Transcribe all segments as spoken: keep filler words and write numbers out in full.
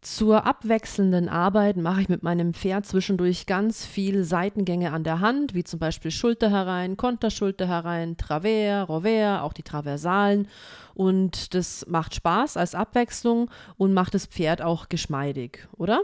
Zur abwechselnden Arbeit mache ich mit meinem Pferd zwischendurch ganz viel Seitengänge an der Hand, wie zum Beispiel Schulter herein, Konterschulter herein, Travers, Revers, auch die Traversalen. Und das macht Spaß als Abwechslung und macht das Pferd auch geschmeidig, oder?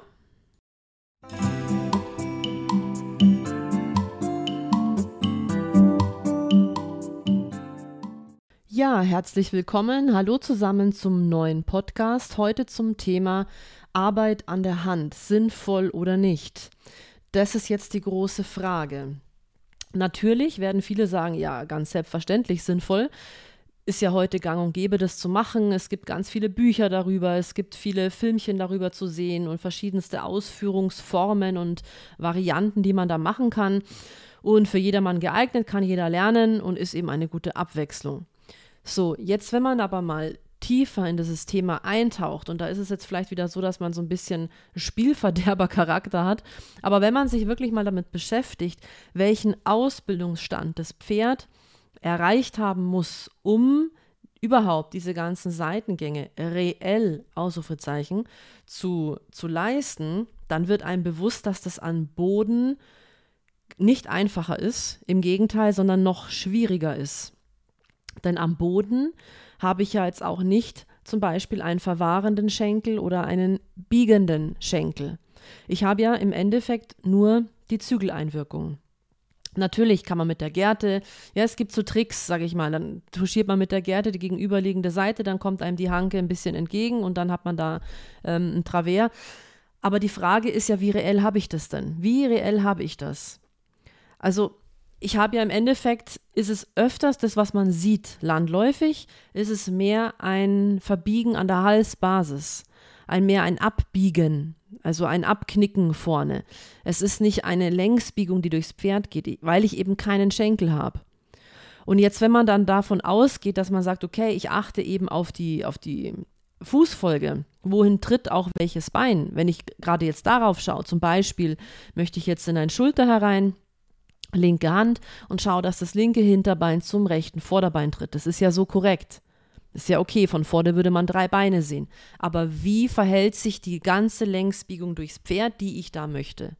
Ja, herzlich willkommen. Hallo zusammen zum neuen Podcast. Heute zum Thema Arbeit an der Hand, sinnvoll oder nicht? Das ist jetzt die große Frage. Natürlich werden viele sagen, ja, ganz selbstverständlich sinnvoll. Ist ja heute gang und gäbe, das zu machen. Es gibt ganz viele Bücher darüber, es gibt viele Filmchen darüber zu sehen und verschiedenste Ausführungsformen und Varianten, die man da machen kann. Und für jedermann geeignet, kann jeder lernen und ist eben eine gute Abwechslung. So, jetzt wenn man aber mal tiefer in dieses Thema eintaucht, und da ist es jetzt vielleicht wieder so, dass man so ein bisschen Spielverderber-Charakter hat, aber wenn man sich wirklich mal damit beschäftigt, welchen Ausbildungsstand das Pferd erreicht haben muss, um überhaupt diese ganzen Seitengänge reell, Ausrufezeichen, zu, zu leisten, dann wird einem bewusst, dass das an Boden nicht einfacher ist, im Gegenteil, sondern noch schwieriger ist. Denn am Boden habe ich ja jetzt auch nicht zum Beispiel einen verwahrenden Schenkel oder einen biegenden Schenkel. Ich habe ja im Endeffekt nur die Zügeleinwirkung. Natürlich kann man mit der Gerte, ja, es gibt so Tricks, sage ich mal, dann touchiert man mit der Gerte die gegenüberliegende Seite, dann kommt einem die Hanke ein bisschen entgegen und dann hat man da ähm, ein Travers. Aber die Frage ist ja, wie reell habe ich das denn? Wie reell habe ich das? Also ich habe ja im Endeffekt, ist es öfters das, was man sieht, landläufig, ist es mehr ein Verbiegen an der Halsbasis, ein mehr ein Abbiegen, also ein Abknicken vorne. Es ist nicht eine Längsbiegung, die durchs Pferd geht, weil ich eben keinen Schenkel habe. Und jetzt, wenn man dann davon ausgeht, dass man sagt, okay, ich achte eben auf die, auf die Fußfolge, wohin tritt auch welches Bein, wenn ich gerade jetzt darauf schaue, zum Beispiel möchte ich jetzt in ein Schulter herein, linke Hand und schaue, dass das linke Hinterbein zum rechten Vorderbein tritt. Das ist ja so korrekt. Das ist ja okay, von vorne würde man drei Beine sehen. Aber wie verhält sich die ganze Längsbiegung durchs Pferd, die ich da möchte?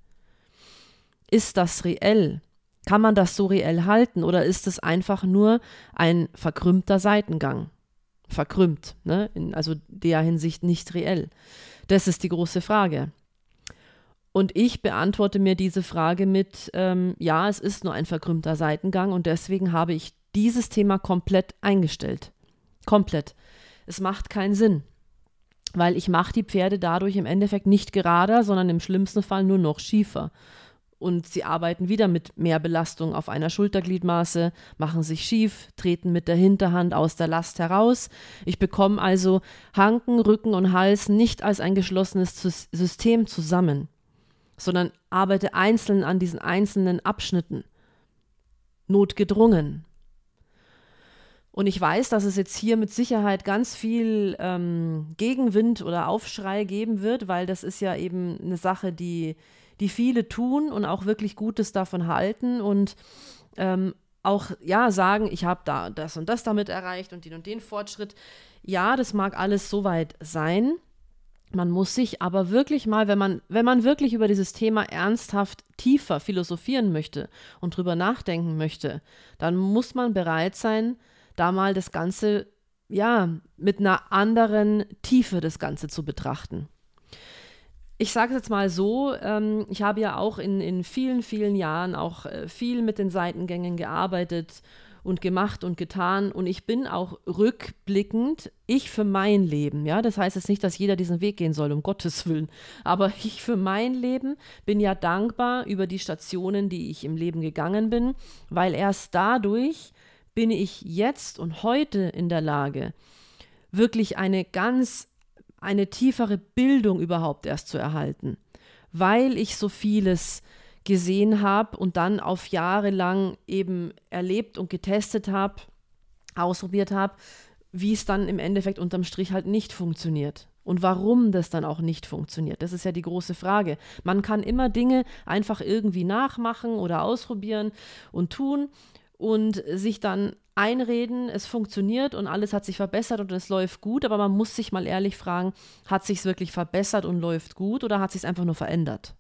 Ist das reell? Kann man das so reell halten oder ist es einfach nur ein verkrümmter Seitengang? Verkrümmt, ne? In also der Hinsicht nicht reell. Das ist die große Frage. Und ich beantworte mir diese Frage mit, ähm, ja, es ist nur ein verkrümmter Seitengang und deswegen habe ich dieses Thema komplett eingestellt. Komplett. Es macht keinen Sinn, weil ich mache die Pferde dadurch im Endeffekt nicht gerader, sondern im schlimmsten Fall nur noch schiefer. Und sie arbeiten wieder mit mehr Belastung auf einer Schultergliedmaße, machen sich schief, treten mit der Hinterhand aus der Last heraus. Ich bekomme also Hanken, Rücken und Hals nicht als ein geschlossenes System zusammen, sondern arbeite einzeln an diesen einzelnen Abschnitten. Notgedrungen. Und ich weiß, dass es jetzt hier mit Sicherheit ganz viel ähm, Gegenwind oder Aufschrei geben wird, weil das ist ja eben eine Sache, die, die viele tun und auch wirklich Gutes davon halten und ähm, auch ja sagen, ich habe da das und das damit erreicht und den und den Fortschritt. Ja, das mag alles soweit sein. Man muss sich aber wirklich mal, wenn man, wenn man wirklich über dieses Thema ernsthaft tiefer philosophieren möchte und drüber nachdenken möchte, dann muss man bereit sein, da mal das Ganze, ja, mit einer anderen Tiefe das Ganze zu betrachten. Ich sage es jetzt mal so, ähm, ich habe ja auch in, in vielen, vielen Jahren auch äh, viel mit den Seitengängen gearbeitet und gemacht und getan und ich bin auch rückblickend, ich für mein Leben, ja, das heißt jetzt nicht, dass jeder diesen Weg gehen soll, um Gottes Willen, aber ich für mein Leben bin ja dankbar über die Stationen, die ich im Leben gegangen bin, weil erst dadurch bin ich jetzt und heute in der Lage, wirklich eine ganz, eine tiefere Bildung überhaupt erst zu erhalten, weil ich so vieles gesehen habe und dann auf Jahre lang eben erlebt und getestet habe, ausprobiert habe, wie es dann im Endeffekt unterm Strich halt nicht funktioniert. Und warum das dann auch nicht funktioniert, das ist ja die große Frage. Man kann immer Dinge einfach irgendwie nachmachen oder ausprobieren und tun und sich dann einreden, es funktioniert und alles hat sich verbessert und es läuft gut, aber man muss sich mal ehrlich fragen, hat sich es wirklich verbessert und läuft gut oder hat sich es einfach nur verändert?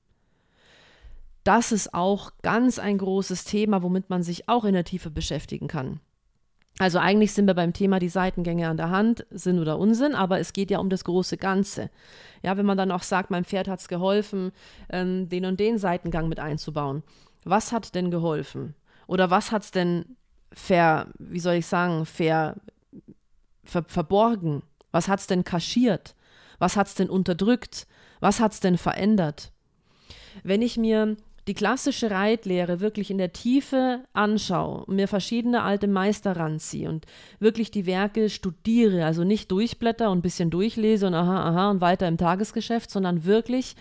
Das ist auch ganz ein großes Thema, womit man sich auch in der Tiefe beschäftigen kann. Also eigentlich sind wir beim Thema die Seitengänge an der Hand, Sinn oder Unsinn, aber es geht ja um das große Ganze. Ja, wenn man dann auch sagt, meinem Pferd hat es geholfen, ähm, den und den Seitengang mit einzubauen. Was hat denn geholfen? Oder was hat es denn ver, wie soll ich sagen, ver, ver, verborgen? Was hat es denn kaschiert? Was hat es denn unterdrückt? Was hat es denn verändert? Wenn ich mir die klassische Reitlehre wirklich in der Tiefe anschaue, mir verschiedene alte Meister ranziehe und wirklich die Werke studiere, also nicht durchblätter und ein bisschen durchlese und aha, aha und weiter im Tagesgeschäft, sondern wirklich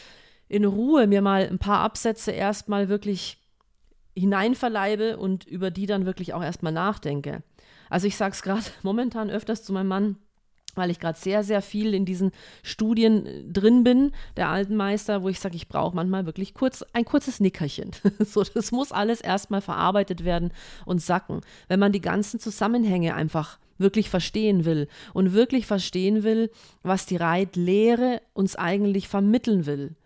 in Ruhe mir mal ein paar Absätze erstmal wirklich hineinverleibe und über die dann wirklich auch erstmal nachdenke. Also ich sage es gerade momentan öfters zu meinem Mann, weil ich gerade sehr, sehr viel in diesen Studien drin bin, der alten Meister, wo ich sage, ich brauche manchmal wirklich kurz ein kurzes Nickerchen. So, das muss alles erstmal verarbeitet werden und sacken. Wenn man die ganzen Zusammenhänge einfach wirklich verstehen will und wirklich verstehen will, was die Reitlehre uns eigentlich vermitteln will.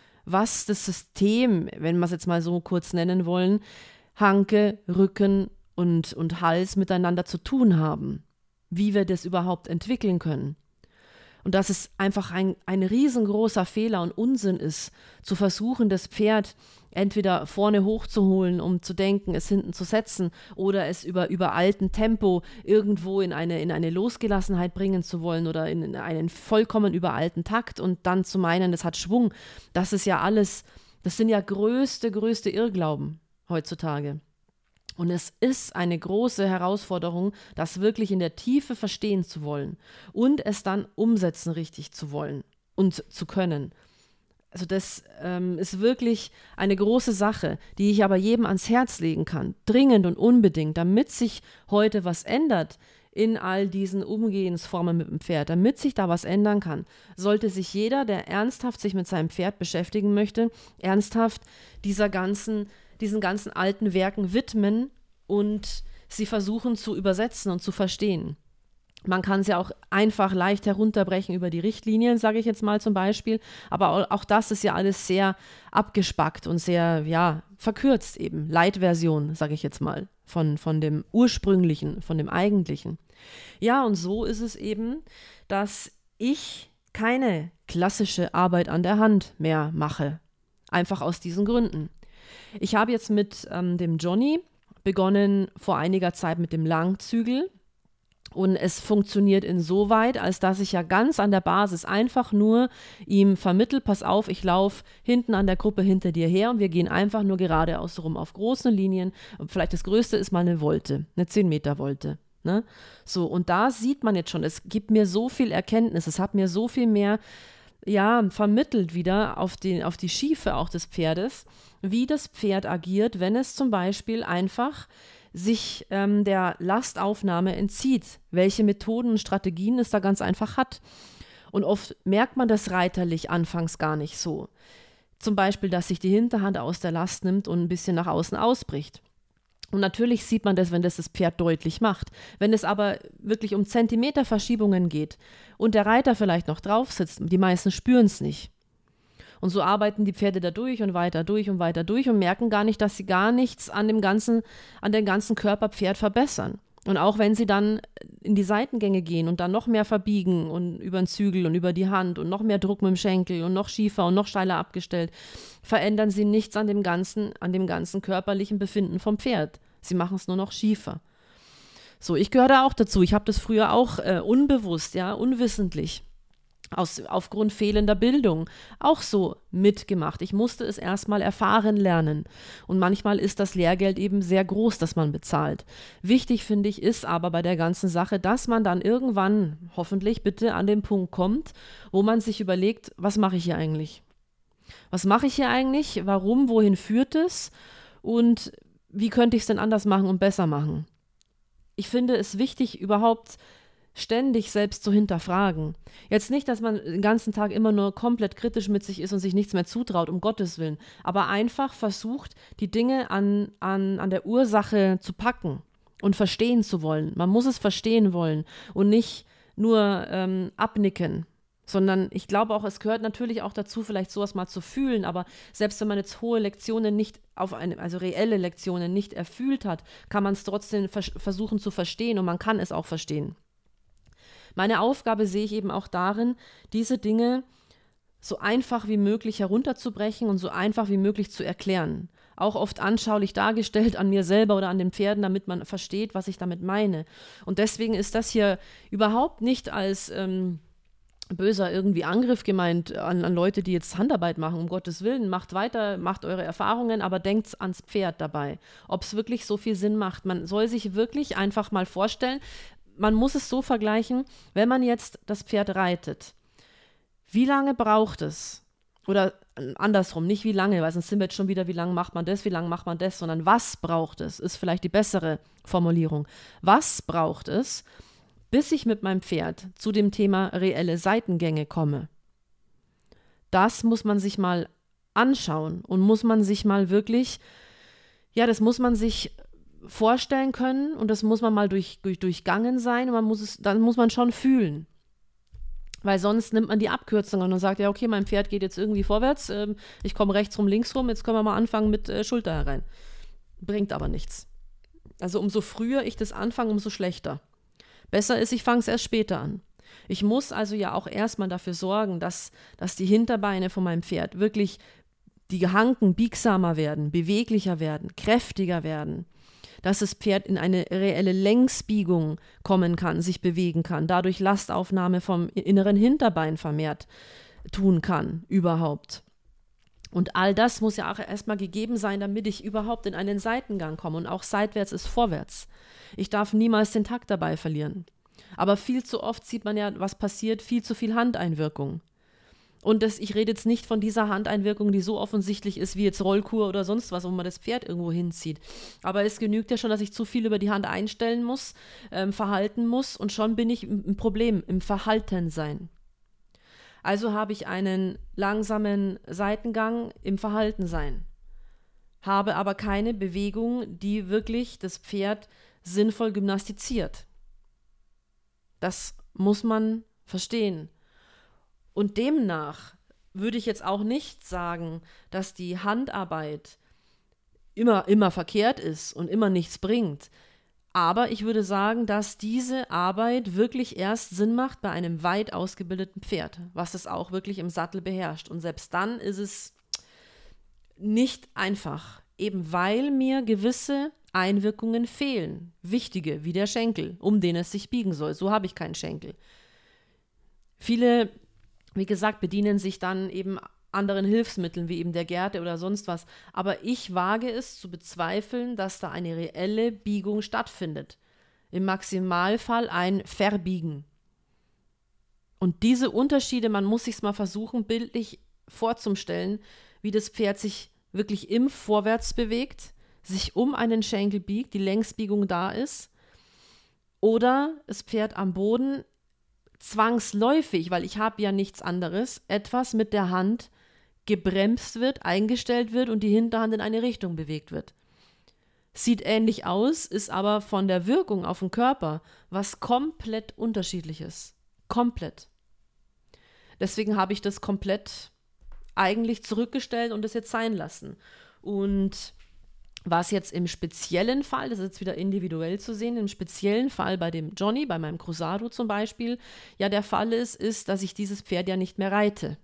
Was das System, wenn wir es jetzt mal so kurz nennen wollen, Hanke, Rücken und, und Hals miteinander zu tun haben. Wie wir das überhaupt entwickeln können. Und dass es einfach ein, ein riesengroßer Fehler und Unsinn ist, zu versuchen, das Pferd entweder vorne hochzuholen, um zu denken, es hinten zu setzen, oder es über, über alten Tempo irgendwo in eine, in eine Losgelassenheit bringen zu wollen oder in einen vollkommen überalten Takt und dann zu meinen, das hat Schwung. Das ist ja alles, das sind ja größte, größte Irrglauben heutzutage. Und es ist eine große Herausforderung, das wirklich in der Tiefe verstehen zu wollen und es dann umsetzen richtig zu wollen und zu können. Also das ähm, ist wirklich eine große Sache, die ich aber jedem ans Herz legen kann, dringend und unbedingt, damit sich heute was ändert in all diesen Umgehensformen mit dem Pferd, damit sich da was ändern kann, sollte sich jeder, der ernsthaft sich mit seinem Pferd beschäftigen möchte, ernsthaft dieser ganzen diesen ganzen alten Werken widmen und sie versuchen zu übersetzen und zu verstehen. Man kann es ja auch einfach leicht herunterbrechen über die Richtlinien, sage ich jetzt mal zum Beispiel, aber auch das ist ja alles sehr abgespackt und sehr, ja, verkürzt eben, Light-Version, sage ich jetzt mal, von, von dem ursprünglichen, von dem eigentlichen. Ja, und so ist es eben, dass ich keine klassische Arbeit an der Hand mehr mache, einfach aus diesen Gründen. Ich habe jetzt mit ähm, dem Johnny begonnen vor einiger Zeit mit dem Langzügel und es funktioniert insoweit, als dass ich ja ganz an der Basis einfach nur ihm vermittel, pass auf, ich laufe hinten an der Gruppe hinter dir her und wir gehen einfach nur geradeaus rum auf großen Linien. Und vielleicht das Größte ist mal eine Volte, eine zehn Meter Volte. Ne? So, und da sieht man jetzt schon, es gibt mir so viel Erkenntnis, es hat mir so viel mehr ja, vermittelt wieder auf die, auf die Schiefe auch des Pferdes, wie das Pferd agiert, wenn es zum Beispiel einfach sich ähm, der Lastaufnahme entzieht, welche Methoden und Strategien es da ganz einfach hat. Und oft merkt man das reiterlich anfangs gar nicht so. Zum Beispiel, dass sich die Hinterhand aus der Last nimmt und ein bisschen nach außen ausbricht. Und natürlich sieht man das, wenn das das Pferd deutlich macht. Wenn es aber wirklich um Zentimeterverschiebungen geht und der Reiter vielleicht noch drauf sitzt, die meisten spüren es nicht. Und so arbeiten die Pferde da durch und weiter durch und weiter durch und merken gar nicht, dass sie gar nichts an dem ganzen, an dem ganzen Körperpferd verbessern. Und auch wenn sie dann in die Seitengänge gehen und dann noch mehr verbiegen und über den Zügel und über die Hand und noch mehr Druck mit dem Schenkel und noch schiefer und noch steiler abgestellt, verändern sie nichts an dem ganzen, an dem ganzen körperlichen Befinden vom Pferd. Sie machen es nur noch schiefer. So, ich gehöre da auch dazu. Ich habe das früher auch äh, unbewusst, ja, unwissentlich, aus, aufgrund fehlender Bildung auch so mitgemacht. Ich musste es erstmal erfahren lernen. Und manchmal ist das Lehrgeld eben sehr groß, das man bezahlt. Wichtig, finde ich, ist aber bei der ganzen Sache, dass man dann irgendwann, hoffentlich bitte, an den Punkt kommt, wo man sich überlegt, was mache ich hier eigentlich? Was mache ich hier eigentlich? Warum? Wohin führt es? Und wie könnte ich es denn anders machen und besser machen? Ich finde es wichtig, überhaupt ständig selbst zu hinterfragen. Jetzt nicht, dass man den ganzen Tag immer nur komplett kritisch mit sich ist und sich nichts mehr zutraut, um Gottes Willen, aber einfach versucht, die Dinge an, an, an der Ursache zu packen und verstehen zu wollen. Man muss es verstehen wollen und nicht nur ähm, abnicken, sondern ich glaube auch, es gehört natürlich auch dazu, vielleicht sowas mal zu fühlen, aber selbst wenn man jetzt hohe Lektionen nicht auf eine, also reelle Lektionen nicht erfühlt hat, kann man es trotzdem vers- versuchen zu verstehen und man kann es auch verstehen. Meine Aufgabe sehe ich eben auch darin, diese Dinge so einfach wie möglich herunterzubrechen und so einfach wie möglich zu erklären. Auch oft anschaulich dargestellt an mir selber oder an den Pferden, damit man versteht, was ich damit meine. Und deswegen ist das hier überhaupt nicht als ähm, böser irgendwie Angriff gemeint an, an Leute, die jetzt Handarbeit machen, um Gottes Willen. Macht weiter, macht eure Erfahrungen, aber denkt ans Pferd dabei, ob es wirklich so viel Sinn macht. Man soll sich wirklich einfach mal vorstellen, man muss es so vergleichen, wenn man jetzt das Pferd reitet. Wie lange braucht es? Oder andersrum, nicht wie lange, weil sonst sind wir jetzt schon wieder, wie lange macht man das, wie lange macht man das, sondern was braucht es, ist vielleicht die bessere Formulierung. Was braucht es, bis ich mit meinem Pferd zu dem Thema reelle Seitengänge komme? Das muss man sich mal anschauen und muss man sich mal wirklich, ja, das muss man sich vorstellen können und das muss man mal durch, durch, durchgangen sein und man muss es, dann muss man schon fühlen. Weil sonst nimmt man die Abkürzungen und sagt, ja, okay, mein Pferd geht jetzt irgendwie vorwärts, ähm, ich komme rechts rum, links rum, jetzt können wir mal anfangen mit äh, Schulter herein. Bringt aber nichts. Also umso früher ich das anfange, umso schlechter. Besser ist, ich fange es erst später an. Ich muss also ja auch erstmal dafür sorgen, dass, dass die Hinterbeine von meinem Pferd wirklich, die Hanken biegsamer werden, beweglicher werden, kräftiger werden. Dass das Pferd in eine reelle Längsbiegung kommen kann, sich bewegen kann, dadurch Lastaufnahme vom inneren Hinterbein vermehrt tun kann, überhaupt. Und all das muss ja auch erstmal gegeben sein, damit ich überhaupt in einen Seitengang komme. Und auch seitwärts ist vorwärts. Ich darf niemals den Takt dabei verlieren. Aber viel zu oft sieht man ja, was passiert, viel zu viel Handeinwirkung. Und das, ich rede jetzt nicht von dieser Handeinwirkung, die so offensichtlich ist, wie jetzt Rollkur oder sonst was, wo man das Pferd irgendwo hinzieht. Aber es genügt ja schon, dass ich zu viel über die Hand einstellen muss, ähm, verhalten muss und schon bin ich im Problem, im Verhaltensein. Also habe ich einen langsamen Seitengang im Verhaltensein, habe aber keine Bewegung, die wirklich das Pferd sinnvoll gymnastiziert. Das muss man verstehen. Und demnach würde ich jetzt auch nicht sagen, dass die Handarbeit immer, immer verkehrt ist und immer nichts bringt. Aber ich würde sagen, dass diese Arbeit wirklich erst Sinn macht bei einem weit ausgebildeten Pferd, was es auch wirklich im Sattel beherrscht. Und selbst dann ist es nicht einfach, eben weil mir gewisse Einwirkungen fehlen, wichtige, wie der Schenkel, um den es sich biegen soll. So habe ich keinen Schenkel. Viele, wie gesagt, bedienen sich dann eben anderen Hilfsmitteln, wie eben der Gerte oder sonst was. Aber ich wage es zu bezweifeln, dass da eine reelle Biegung stattfindet. Im Maximalfall ein Verbiegen. Und diese Unterschiede, man muss sich's mal versuchen, bildlich vorzustellen, wie das Pferd sich wirklich im Vorwärts bewegt, sich um einen Schenkel biegt, die Längsbiegung da ist, oder das Pferd am Boden zwangsläufig, weil ich habe ja nichts anderes, etwas mit der Hand gebremst wird, eingestellt wird und die Hinterhand in eine Richtung bewegt wird. Sieht ähnlich aus, ist aber von der Wirkung auf den Körper was komplett Unterschiedliches. Komplett. Deswegen habe ich das komplett eigentlich zurückgestellt und das jetzt sein lassen. Und was jetzt im speziellen Fall, das ist jetzt wieder individuell zu sehen, im speziellen Fall bei dem Johnny, bei meinem Cruzado zum Beispiel, ja der Fall ist, ist, dass ich dieses Pferd ja nicht mehr reite.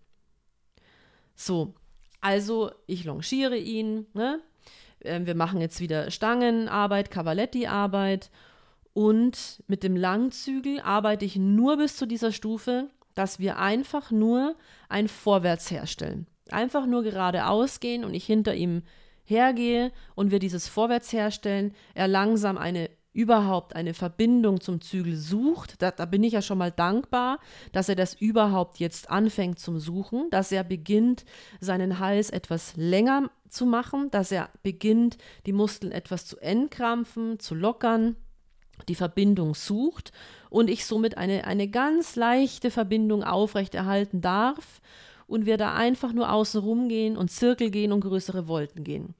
So, also ich longiere ihn, ne? Wir machen jetzt wieder Stangenarbeit, Cavaletti-Arbeit und mit dem Langzügel arbeite ich nur bis zu dieser Stufe, dass wir einfach nur ein Vorwärts herstellen. Einfach nur geradeaus gehen und ich hinter ihm hergehe und wir dieses Vorwärts herstellen, er langsam eine überhaupt eine Verbindung zum Zügel sucht, da, da bin ich ja schon mal dankbar, dass er das überhaupt jetzt anfängt zum Suchen, dass er beginnt, seinen Hals etwas länger zu machen, dass er beginnt, die Muskeln etwas zu entkrampfen, zu lockern, die Verbindung sucht und ich somit eine, eine ganz leichte Verbindung aufrechterhalten darf und wir da einfach nur außen rum gehen und Zirkel gehen und größere Volten gehen.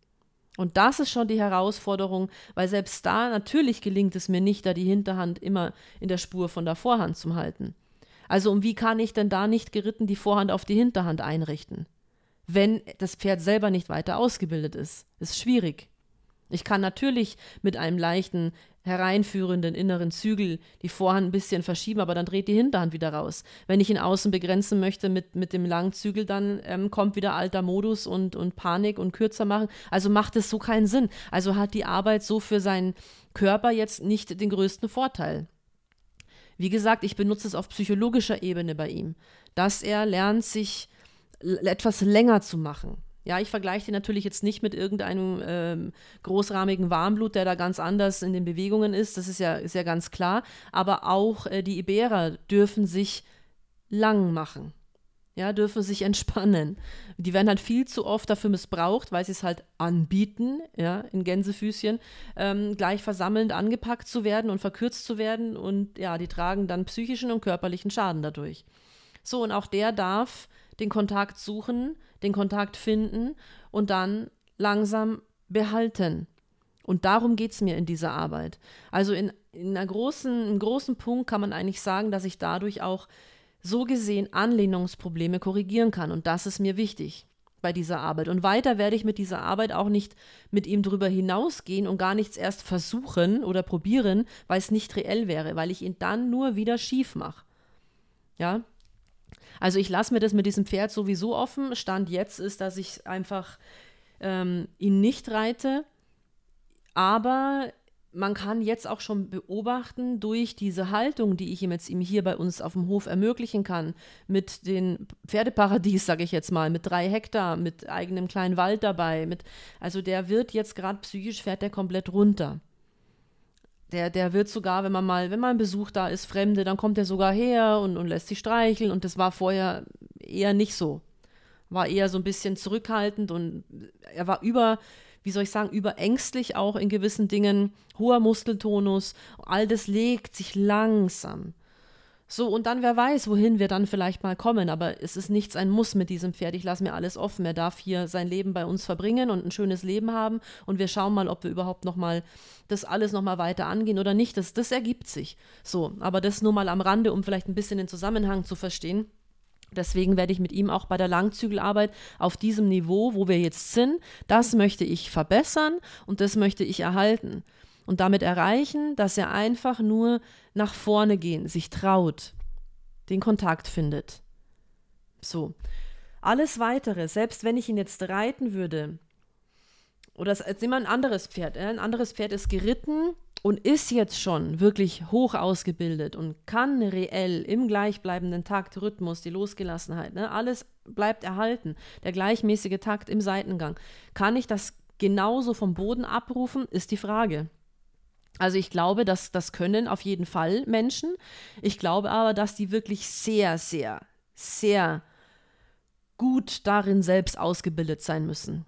Und das ist schon die Herausforderung, weil selbst da natürlich gelingt es mir nicht, da die Hinterhand immer in der Spur von der Vorhand zu halten. Also um wie kann ich denn da nicht geritten die Vorhand auf die Hinterhand einrichten, wenn das Pferd selber nicht weiter ausgebildet ist? Ist schwierig. Ich kann natürlich mit einem leichten, hereinführenden inneren Zügel die Vorhand ein bisschen verschieben, aber dann dreht die Hinterhand wieder raus. Wenn ich ihn außen begrenzen möchte mit, mit dem langen Zügel, dann ähm, kommt wieder alter Modus und, und Panik und kürzer machen. Also macht es so keinen Sinn. Also hat die Arbeit so für seinen Körper jetzt nicht den größten Vorteil. Wie gesagt, ich benutze es auf psychologischer Ebene bei ihm, dass er lernt, sich l- etwas länger zu machen. Ja, ich vergleiche den natürlich jetzt nicht mit irgendeinem ähm, großrahmigen Warmblut, der da ganz anders in den Bewegungen ist, das ist ja, ist ja ganz klar, aber auch äh, die Iberer dürfen sich lang machen, ja, dürfen sich entspannen. Die werden halt viel zu oft dafür missbraucht, weil sie es halt anbieten, ja, in Gänsefüßchen, ähm, gleich versammelnd angepackt zu werden und verkürzt zu werden und ja, die tragen dann psychischen und körperlichen Schaden dadurch. So, und auch der darf den Kontakt suchen, den Kontakt finden und dann langsam behalten. Und darum geht es mir in dieser Arbeit. Also in, in einer großen, einem großen Punkt kann man eigentlich sagen, dass ich dadurch auch so gesehen Anlehnungsprobleme korrigieren kann. Und das ist mir wichtig bei dieser Arbeit. Und weiter werde ich mit dieser Arbeit auch nicht mit ihm drüber hinausgehen und gar nichts erst versuchen oder probieren, weil es nicht reell wäre, weil ich ihn dann nur wieder schief mache. Ja, also ich lasse mir das mit diesem Pferd sowieso offen. Stand jetzt ist, dass ich einfach ähm, ihn nicht reite, aber man kann jetzt auch schon beobachten, durch diese Haltung, die ich ihm jetzt ihm hier bei uns auf dem Hof ermöglichen kann, mit den Pferdeparadies, sage ich jetzt mal, mit drei Hektar, mit eigenem kleinen Wald dabei, mit, also der wird jetzt gerade psychisch, fährt der komplett runter. Der, der wird sogar, wenn man mal, wenn mal ein Besuch da ist, Fremde, dann kommt er sogar her und, und lässt sich streicheln und das war vorher eher nicht so. War eher so ein bisschen zurückhaltend und er war über, wie soll ich sagen, überängstlich auch in gewissen Dingen, hoher Muskeltonus, all das legt sich langsam. So, und dann, wer weiß, wohin wir dann vielleicht mal kommen, aber es ist nichts ein Muss mit diesem Pferd. Ich lasse mir alles offen. Er darf hier sein Leben bei uns verbringen und ein schönes Leben haben und wir schauen mal, ob wir überhaupt nochmal das alles nochmal weiter angehen oder nicht. Das, das ergibt sich. So, aber das nur mal am Rande, um vielleicht ein bisschen den Zusammenhang zu verstehen. Deswegen werde ich mit ihm auch bei der Langzügelarbeit auf diesem Niveau, wo wir jetzt sind, das möchte ich verbessern und das möchte ich erhalten. Und damit erreichen, dass er einfach nur nach vorne gehen, sich traut, den Kontakt findet. So, alles Weitere, selbst wenn ich ihn jetzt reiten würde, oder jetzt nehmen wir ein anderes Pferd, ein anderes Pferd ist geritten und ist jetzt schon wirklich hoch ausgebildet und kann reell im gleichbleibenden Takt, Rhythmus, die Losgelassenheit, ne, alles bleibt erhalten, der gleichmäßige Takt im Seitengang. Kann ich das genauso vom Boden abrufen, ist die Frage. Also ich glaube, dass das können auf jeden Fall Menschen. Ich glaube aber, dass die wirklich sehr, sehr, sehr gut darin selbst ausgebildet sein müssen.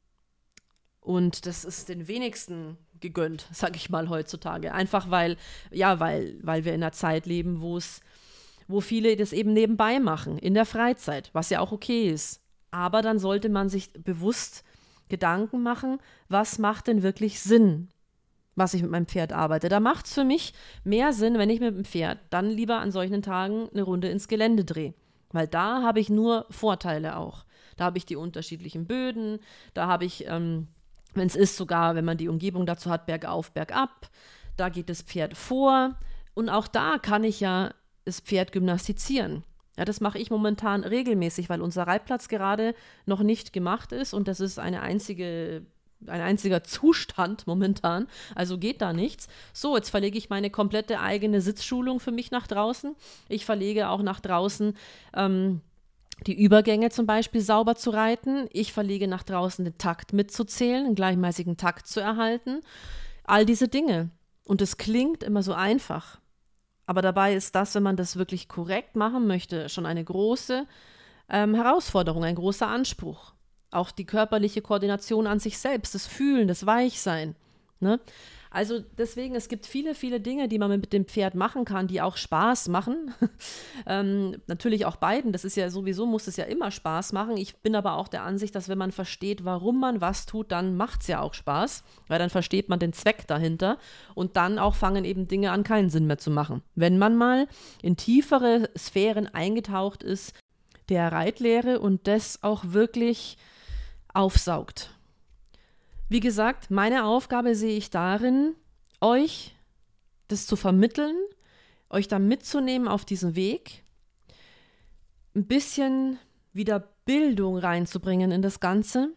Und das ist den wenigsten gegönnt, sage ich mal heutzutage. Einfach weil, ja, weil, weil wir in einer Zeit leben, wo es, wo viele das eben nebenbei machen, in der Freizeit, was ja auch okay ist. Aber dann sollte man sich bewusst Gedanken machen, was macht denn wirklich Sinn, was ich mit meinem Pferd arbeite. Da macht es für mich mehr Sinn, wenn ich mit dem Pferd dann lieber an solchen Tagen eine Runde ins Gelände drehe. Weil da habe ich nur Vorteile auch. Da habe ich die unterschiedlichen Böden, da habe ich, ähm, wenn es ist, sogar, wenn man die Umgebung dazu hat, bergauf, bergab, da geht das Pferd vor. Und auch da kann ich ja das Pferd gymnastizieren. Ja, das mache ich momentan regelmäßig, weil unser Reitplatz gerade noch nicht gemacht ist und das ist eine einzige ein einziger Zustand momentan, also geht da nichts. So, jetzt verlege ich meine komplette eigene Sitzschulung für mich nach draußen. Ich verlege auch nach draußen ähm, die Übergänge zum Beispiel sauber zu reiten. Ich verlege nach draußen den Takt mitzuzählen, einen gleichmäßigen Takt zu erhalten. All diese Dinge. Und es klingt immer so einfach. Aber dabei ist das, wenn man das wirklich korrekt machen möchte, schon eine große ähm, Herausforderung, ein großer Anspruch. Auch die körperliche Koordination an sich selbst, das Fühlen, das Weichsein. Ne? Also deswegen, es gibt viele, viele Dinge, die man mit dem Pferd machen kann, die auch Spaß machen. ähm, natürlich auch beiden, das ist ja sowieso, muss es ja immer Spaß machen. Ich bin aber auch der Ansicht, dass wenn man versteht, warum man was tut, dann macht es ja auch Spaß, weil dann versteht man den Zweck dahinter und dann auch fangen eben Dinge an, keinen Sinn mehr zu machen. Wenn man mal in tiefere Sphären eingetaucht ist, der Reitlehre und das auch wirklich aufsaugt. Wie gesagt, meine Aufgabe sehe ich darin, euch das zu vermitteln, euch da mitzunehmen auf diesen Weg, ein bisschen wieder Bildung reinzubringen in das Ganze.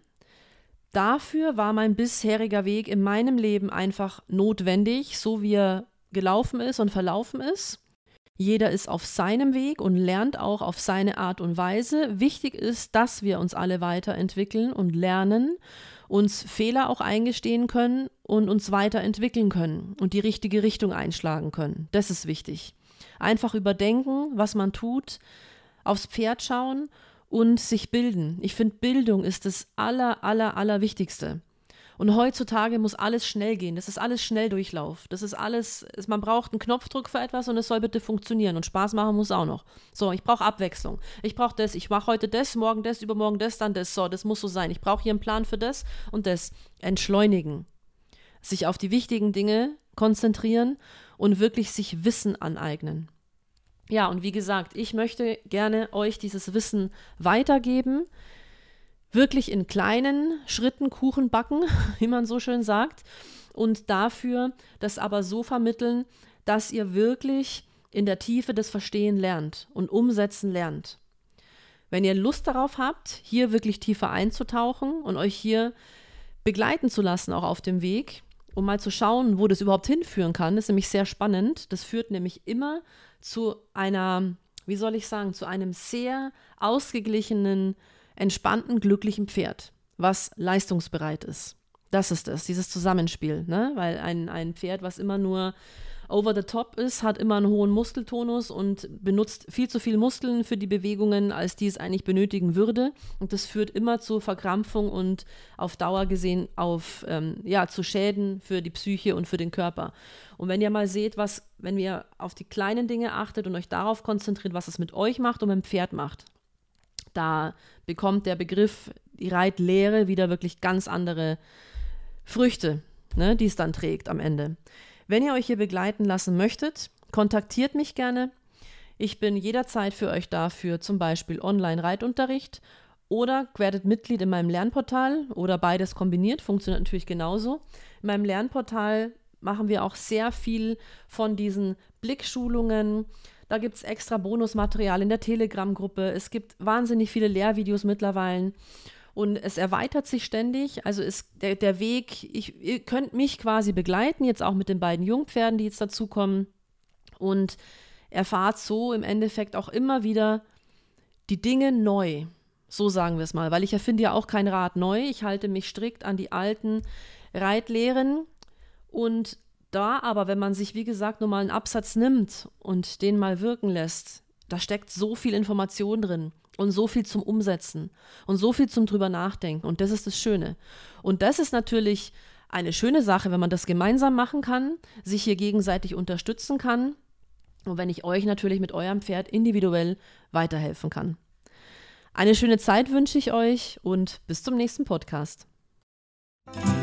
Dafür war mein bisheriger Weg in meinem Leben einfach notwendig, so wie er gelaufen ist und verlaufen ist. Jeder ist auf seinem Weg und lernt auch auf seine Art und Weise. Wichtig ist, dass wir uns alle weiterentwickeln und lernen, uns Fehler auch eingestehen können und uns weiterentwickeln können und die richtige Richtung einschlagen können. Das ist wichtig. Einfach überdenken, was man tut, aufs Pferd schauen und sich bilden. Ich finde, Bildung ist das aller, aller, aller Wichtigste. Und heutzutage muss alles schnell gehen. Das ist alles Schnelldurchlauf. Das ist alles, man braucht einen Knopfdruck für etwas und es soll bitte funktionieren. Und Spaß machen muss auch noch. So, ich brauche Abwechslung. Ich brauche das, ich mache heute das, morgen das, übermorgen das, dann das. So, das muss so sein. Ich brauche hier einen Plan für das und das. Entschleunigen. Sich auf die wichtigen Dinge konzentrieren und wirklich sich Wissen aneignen. Ja, und wie gesagt, ich möchte gerne euch dieses Wissen weitergeben. Wirklich in kleinen Schritten Kuchen backen, wie man so schön sagt, und dafür das aber so vermitteln, dass ihr wirklich in der Tiefe das Verstehen lernt und umsetzen lernt. Wenn ihr Lust darauf habt, hier wirklich tiefer einzutauchen und euch hier begleiten zu lassen, auch auf dem Weg, um mal zu schauen, wo das überhaupt hinführen kann, ist nämlich sehr spannend. Das führt nämlich immer zu einer, wie soll ich sagen, zu einem sehr ausgeglichenen, entspannten, glücklichen Pferd, was leistungsbereit ist. Das ist es, dieses Zusammenspiel, ne? Weil ein, ein Pferd, was immer nur over the top ist, hat immer einen hohen Muskeltonus und benutzt viel zu viel Muskeln für die Bewegungen, als die es eigentlich benötigen würde. Und das führt immer zu Verkrampfung und auf Dauer gesehen auf, ähm, ja, zu Schäden für die Psyche und für den Körper. Und wenn ihr mal seht, was, wenn ihr auf die kleinen Dinge achtet und euch darauf konzentriert, was es mit euch macht und mit dem Pferd macht, da bekommt der Begriff, die Reitlehre, wieder wirklich ganz andere Früchte, ne, die es dann trägt am Ende. Wenn ihr euch hier begleiten lassen möchtet, kontaktiert mich gerne. Ich bin jederzeit für euch da für zum Beispiel Online-Reitunterricht oder werdet Mitglied in meinem Lernportal oder beides kombiniert, funktioniert natürlich genauso. In meinem Lernportal machen wir auch sehr viel von diesen Blickschulungen. Da gibt es extra Bonusmaterial in der Telegram-Gruppe. Es gibt wahnsinnig viele Lehrvideos mittlerweile. Und es erweitert sich ständig. Also ist der, der Weg, ich, ihr könnt mich quasi begleiten, jetzt auch mit den beiden Jungpferden, die jetzt dazukommen. Und erfahrt so im Endeffekt auch immer wieder die Dinge neu. So sagen wir es mal. Weil ich erfinde ja auch kein Rad neu. Ich halte mich strikt an die alten Reitlehren. Und da aber, wenn man sich, wie gesagt, nur mal einen Absatz nimmt und den mal wirken lässt, da steckt so viel Information drin und so viel zum Umsetzen und so viel zum drüber nachdenken. Und das ist das Schöne. Und das ist natürlich eine schöne Sache, wenn man das gemeinsam machen kann, sich hier gegenseitig unterstützen kann und wenn ich euch natürlich mit eurem Pferd individuell weiterhelfen kann. Eine schöne Zeit wünsche ich euch und bis zum nächsten Podcast.